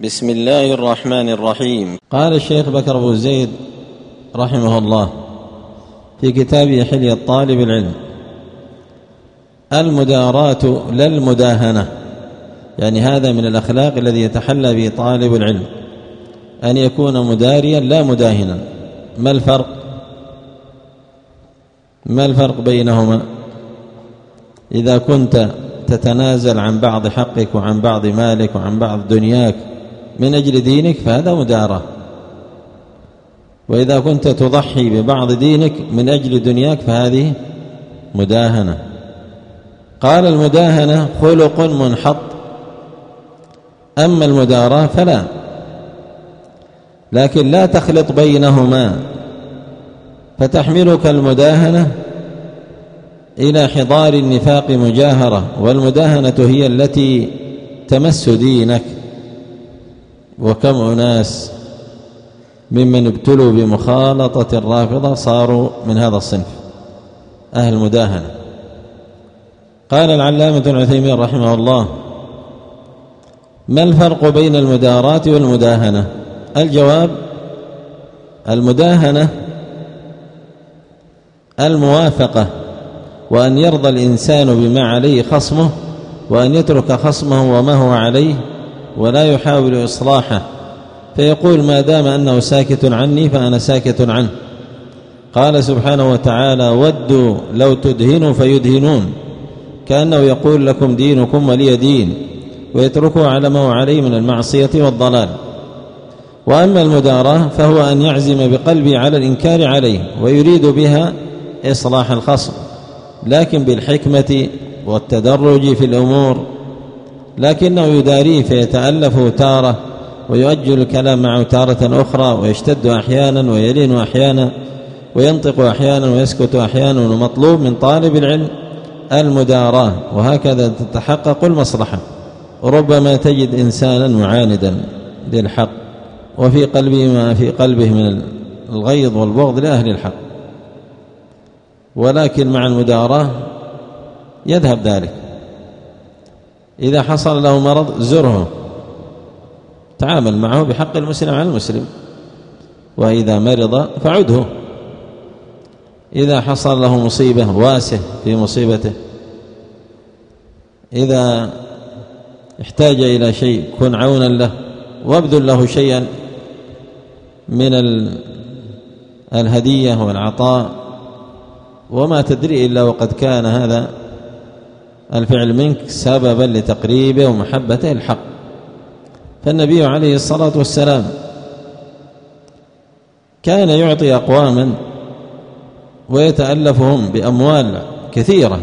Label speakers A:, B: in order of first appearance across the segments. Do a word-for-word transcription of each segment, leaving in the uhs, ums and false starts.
A: بسم الله الرحمن الرحيم.
B: قال الشيخ بكر أبو زيد رحمه الله في كتابه حلية طالب العلم: المداراة لا المداهنة، يعني هذا من الأخلاق الذي يتحلى به طالب العلم، أن يكون مداريا لا مداهنا. ما الفرق؟ ما الفرق بينهما؟ إذا كنت تتنازل عن بعض حقك وعن بعض مالك وعن بعض دنياك من أجل دينك فهذا مداراة، وإذا كنت تضحي ببعض دينك من أجل دنياك فهذه مداهنة. قال: المداهنة خلق منحط، أما المداراة فلا، لكن لا تخلط بينهما، فتحملك المداهنة إلى حضار النفاق مجاهرة، والمداهنة هي التي تمس دينك. وكم أناس ممن ابتلوا بمخالطة الرافضة صاروا من هذا الصنف، أهل المداهنة. قال العلامة ابن عثيمين رحمه الله: ما الفرق بين المداراة والمداهنة؟ الجواب: المداهنة الموافقة، وأن يرضى الإنسان بما عليه خصمه، وأن يترك خصمه وما هو عليه ولا يحاول إصلاحه، فيقول: ما دام أنه ساكت عني فأنا ساكت عنه. قال سبحانه وتعالى: ودوا لو تدهنوا فيدهنون، كأنه يقول: لكم دينكم ولي دين، ويتركه على ما هو عليه من المعصية والضلال. وأما المداراة فهو أن يعزم بقلبه على الإنكار عليه ويريد بها إصلاح الخصم، لكن بالحكمة والتدرج في الأمور، لكنه يداريه فيتألف تارة ويؤجل الكلام معه تارة أخرى، ويشتد أحيانا ويلين أحيانا، وينطق أحيانا ويسكت أحيانا. ومطلوب من طالب العلم المداراة، وهكذا تتحقق المصلحة. ربما تجد إنسانا معاندا للحق وفي قلبه ما في قلبه من الغيظ والبغض لأهل الحق، ولكن مع المداراة يذهب ذلك. إذا حصل له مرض زره، تعامل معه بحق المسلم على المسلم، وإذا مرض فعده. إذا حصل له مصيبة واسه في مصيبته، إذا احتاج إلى شيء كن عونا له، وابذل له شيئا من الهدية والعطاء، وما تدري إلا وقد كان هذا الفعل منك سببا لتقريبه ومحبته الحق. فالنبي عليه الصلاة والسلام كان يعطي أقواما ويتألفهم بأموال كثيرة.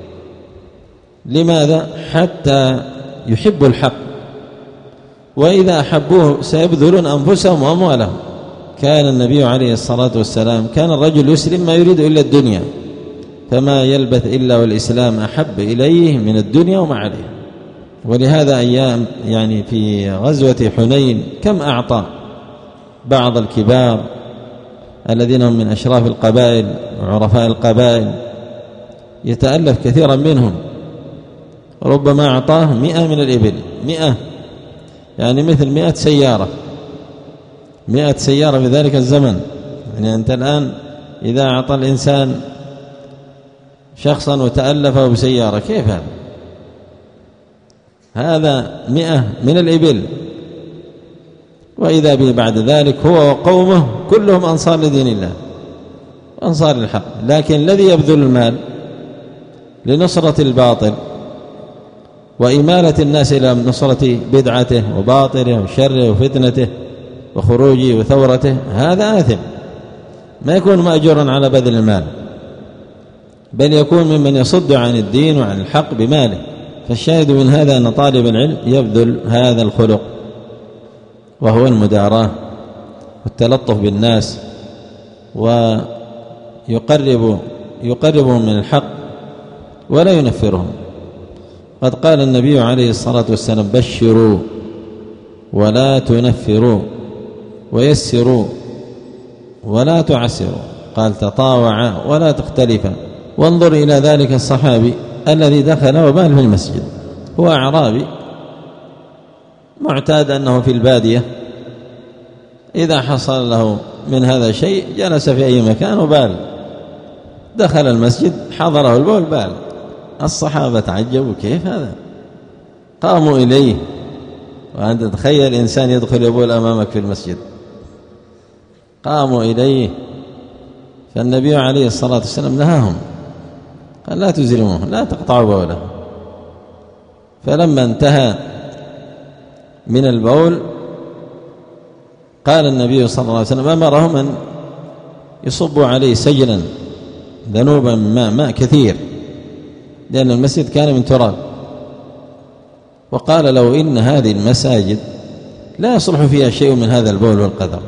B: لماذا؟ حتى يحبوا الحق، وإذا أحبوه سيبذلون أنفسهم وأموالهم. كان النبي عليه الصلاة والسلام كان الرجل يسلم ما يريد إلا الدنيا، فما يلبث إلا والإسلام أحب إليه من الدنيا وما عليه. ولهذا أيام يعني في غزوة حنين كم أعطى بعض الكبار الذين هم من أشراف القبائل وعرفاء القبائل، يتألف كثيرا منهم، ربما أعطاه مئة من الإبل، مئة يعني مثل مئة سيارة، مئة سيارة في ذلك الزمن. يعني أنت الآن إذا أعطى الإنسان شخصا وتألفه بسيارة كيف هذا؟ هذا مئة من الإبل. وإذا به بعد ذلك هو وقومه كلهم أنصار لدين الله، أنصار الحق، لكن الذي يبذل المال لنصرة الباطل وإمالة الناس إلى نصرة بدعته وباطله وشره وفتنته وخروجه وثورته، هذا آثم، ما يكون مأجورا على بذل المال، بل يكون ممن يصد عن الدين وعن الحق بماله. فالشاهد من هذا أن طالب العلم يبذل هذا الخلق، وهو المداراة والتلطف بالناس، ويقرب يقربهم من الحق ولا ينفرهم. قد قال النبي عليه الصلاة والسلام: بشروا ولا تنفروا، ويسروا ولا تعسروا. قال: تطاوعا ولا تختلفا. وانظر إلى ذلك الصحابي الذي دخل وبال في المسجد، هو أعرابي معتاد أنه في البادية إذا حصل له من هذا شيء جلس في أي مكان وبال، دخل المسجد حضره البول بال. الصحابة تعجبوا كيف هذا، قاموا إليه. وأنت تخيل إنسان يدخل يبول أمامك في المسجد، قاموا إليه. فالنبي عليه الصلاة والسلام نهاهم، قال لا تزرموه، لا تقطعوا بوله. فلما انتهى من البول قال النبي صلى الله عليه وسلم أمرهم أن يصبوا عليه سجلا ذنوبا من ماء, ماء كثير، لأن المسجد كان من تراب. وقال لو إن هذه المساجد لا يصلح فيها شيء من هذا البول والقدر،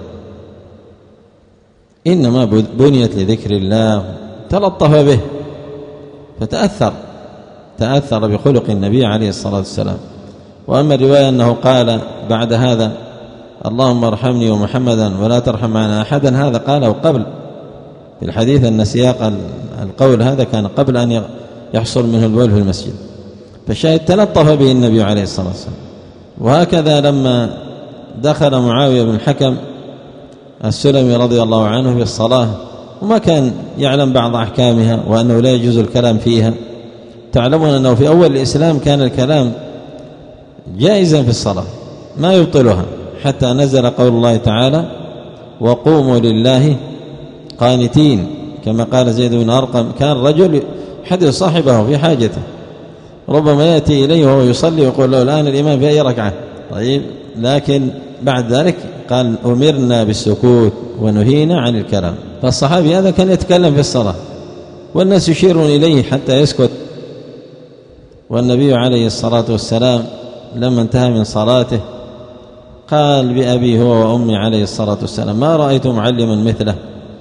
B: إنما بنيت لذكر الله، تلطف به فتأثر تأثر بخلق النبي عليه الصلاة والسلام. وأما الرواية أنه قال بعد هذا اللهم ارحمني ومحمدا ولا ترحم معنا أحدا، هذا قاله قبل في الحديث أن سياق القول هذا كان قبل أن يحصل منه البول في المسجد. فالشاهد تلطف به النبي عليه الصلاة والسلام. وهكذا لما دخل معاوية بن الحكم السلمي رضي الله عنه في الصلاة وما كان يعلم بعض أحكامها وأنه لا يجوز الكلام فيها، تعلمون أنه في أول الإسلام كان الكلام جائزا في الصلاة ما يبطلها، حتى نزل قول الله تعالى وقوموا لله قانتين، كما قال زيد بن أرقم كان رجل حدث صاحبه في حاجته ربما يأتي إليه وهو يصلي ويقول له الآن الإمام في أي ركعة، طيب، لكن بعد ذلك قال أمرنا بالسكوت ونهينا عن الكلام. فالصحابي هذا كان يتكلم في الصلاة والناس يشيرون إليه حتى يسكت. والنبي عليه الصلاة والسلام لما انتهى من صلاته قال بأبي هو وأمي عليه الصلاة والسلام ما رأيت معلما مثله،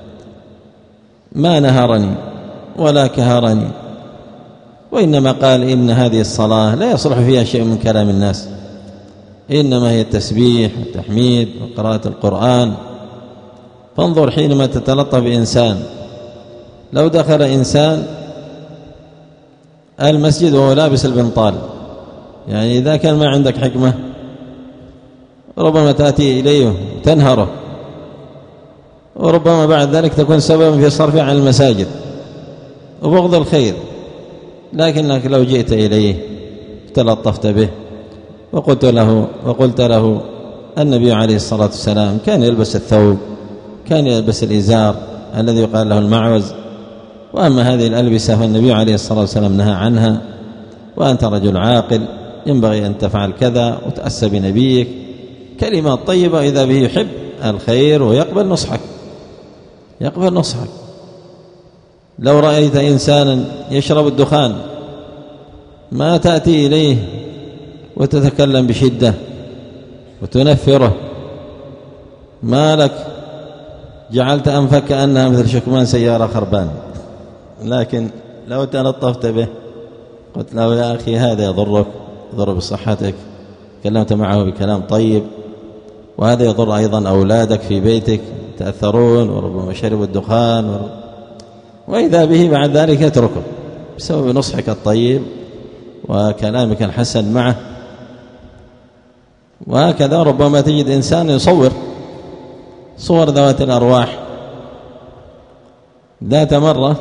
B: ما نهرني ولا كهرني، وإنما قال إن هذه الصلاة لا يصلح فيها شيء من كلام الناس، إنما هي التسبيح والتحميد وقراءة القرآن. فانظر حينما تتلطف بإنسان، لو دخل إنسان المسجد وهو لابس البنطال، يعني إذا كان ما عندك حكمة ربما تأتي إليه وتنهره، وربما بعد ذلك تكون سببا في صرفه عن المساجد وبغض الخير. لكنك لو جئت إليه تلطفت به وقلت له وقلت له النبي عليه الصلاة والسلام كان يلبس الثوب، كان يلبس الإزار الذي يقال له المعوز، وأما هذه الألبسة فالنبي عليه الصلاة والسلام نهى عنها، وأنت رجل عاقل ينبغي أن تفعل كذا وتأسى بنبيك، كلمات طيبة إذا به يحب الخير ويقبل نصحك يقبل نصحك. لو رأيت إنسانا يشرب الدخان ما تأتي إليه وتتكلم بشدة وتنفره، ما لك جعلت أنفك كأنها مثل شكمان سيارة خربان. لكن لو تلطفت به قلت له يا أخي هذا يضرك، يضر بصحتك، تكلمت معه بكلام طيب، وهذا يضر أيضا أولادك في بيتك تأثرون وربما شربوا الدخان ورب... وإذا به بعد ذلك يتركه بسبب نصحك الطيب وكلامك الحسن معه. وهكذا ربما تجد إنسان يصور صور ذوات الأرواح. ذات مرة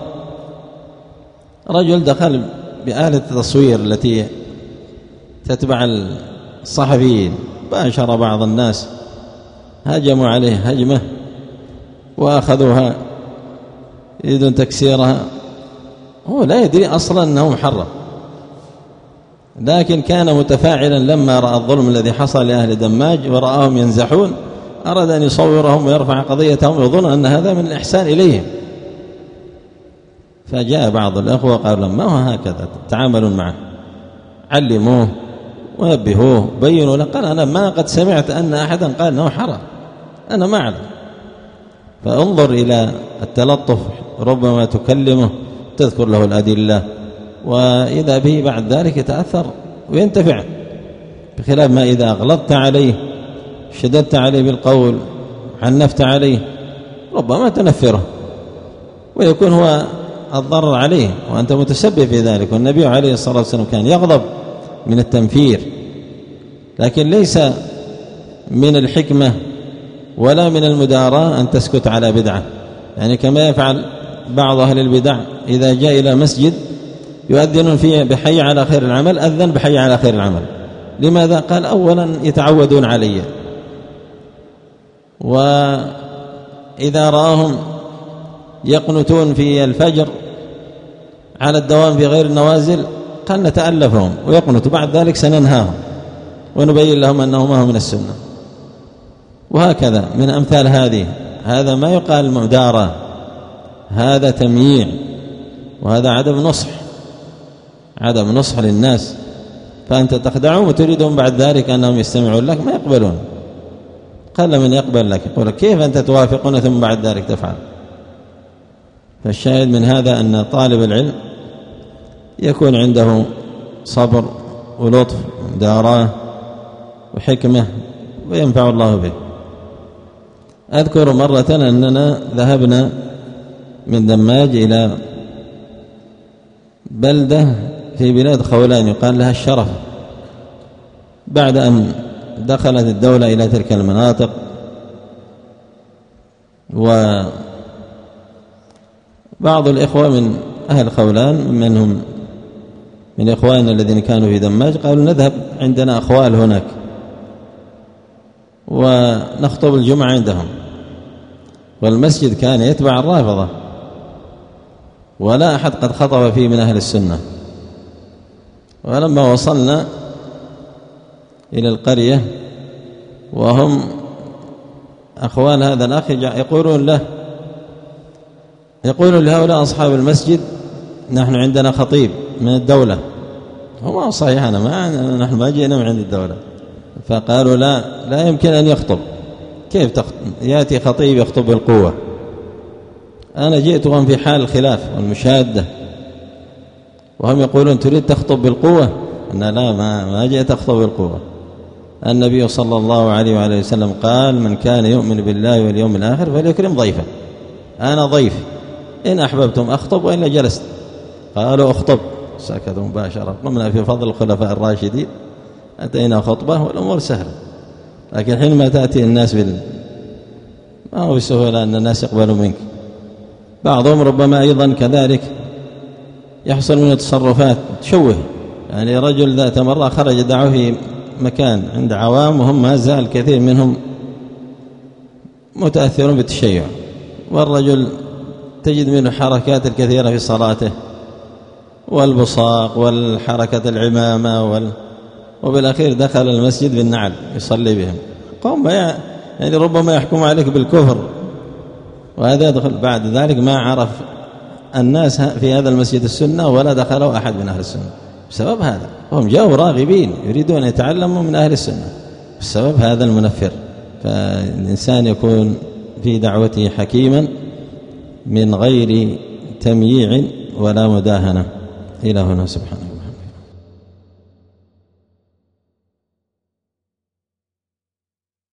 B: رجل دخل بآلة التصوير التي تتبع الصحفيين، باشر بعض الناس، هجموا عليه هجمة وأخذوها يريدون تكسيرها، هو لا يدري أصلا أنه محرم، لكن كان متفاعلا لما رأى الظلم الذي حصل لأهل دماج ورآهم ينزحون أراد أن يصورهم ويرفع قضيتهم ويظن أن هذا من الإحسان إليهم. فجاء بعض الأخوة قالوا لهم ما هو هكذا تعاملون معه، علموه ونبهوه بينوا له. قال أنا ما قد سمعت أن أحدا قال أنه حرام، أنا ما أعلم. فانظر إلى التلطف، ربما تكلمه تذكر له الأدلة، وإذا به بعد ذلك يتأثر وينتفع، بخلاف ما إذا أغلظت عليه شددت عليه بالقول عنفت عليه ربما تنفره ويكون هو الضرر عليه وأنت متسبب في ذلك. والنبي عليه الصلاة والسلام كان يغضب من التنفير، لكن ليس من الحكمة ولا من المداراة أن تسكت على بدعة، يعني كما يفعل بعض أهل البدع إذا جاء إلى مسجد يؤذن فيه بحي على خير العمل، أذن بحي على خير العمل. لماذا؟ قال أولا يتعودون علي، وإذا رآهم يقنتون في الفجر على الدوام في غير النوازل قال نتألفهم ويقنتوا، بعد ذلك سننهاهم ونبين لهم أنه ما هو من السنة. وهكذا من أمثال هذه، هذا ما يقال مدارة، هذا تمييع، وهذا عدم نصح، عدم نصح للناس. فأنت تخدعهم وتريدهم بعد ذلك أنهم يستمعون لك، ما يقبلون. قل من يقبل لك، يقول كيف أنت توافقون ثم بعد ذلك تفعل؟ فالشاهد من هذا أن طالب العلم يكون عنده صبر ولطف وداراه وحكمة وينفع الله به. أذكر مرة أننا ذهبنا من دماج إلى بلدة في بلاد خولان يقال لها الشرف، بعد أن دخلت الدولة إلى تلك المناطق، وبعض الإخوة من أهل خولان منهم من إخواننا الذين كانوا في دماج قالوا نذهب، عندنا أخوال هناك ونخطب الجمعة عندهم، والمسجد كان يتبع الرافضة ولا أحد قد خطب فيه من أهل السنة. ولما وصلنا إلى القرية وهم أخوان هذا الأخ يقولون له يقولون لهؤلاء أصحاب المسجد نحن عندنا خطيب من الدولة. هو صحيح، أنا ما نحن ما جئنا من عند الدولة. فقالوا لا لا يمكن أن يخطب، كيف يأتي خطيب يخطب بالقوة؟ أنا جئت وهم في حال الخلاف والمشادة، وهم يقولون تريد تخطب بالقوة؟ أنا لا ما, ما جئت أخطب بالقوة. النبي صلى الله عليه وآله وسلم قال من كان يؤمن بالله واليوم الآخر فليكرم ضيفه. أنا ضيف، إن أحببتم أخطب وإلا جلست. قالوا أخطب، سكتوا مباشرة. قمنا في فضل الخلفاء الراشدين، أتينا خطبة والأمور سهلة. لكن حينما تأتي الناس بال ما هو بسهولة أن الناس يقبلوا منك. بعضهم ربما أيضا كذلك يحصل من التصرفات تشوه، يعني رجل ذات مرة خرج دعوه في مكان عند عوام وهم ما زال كثير منهم متأثرون بالتشيع، والرجل تجد منه حركات الكثيرة في صلاته والبصاق والحركة العمامة وال... وبالأخير دخل المسجد بالنعل يصلي بهم. قوم يعني ربما يحكم عليك بالكفر، وهذا يدخل بعد ذلك ما عرف الناس في هذا المسجد السنة ولا دخلوا أحد من أهل السنة بسبب هذا. هم جاءوا راغبين يريدون أن يتعلموا من أهل السنة بسبب هذا المنفر. فالإنسان يكون في دعوته حكيما من غير تمييع ولا مداهنة. إلى هنا سبحانه.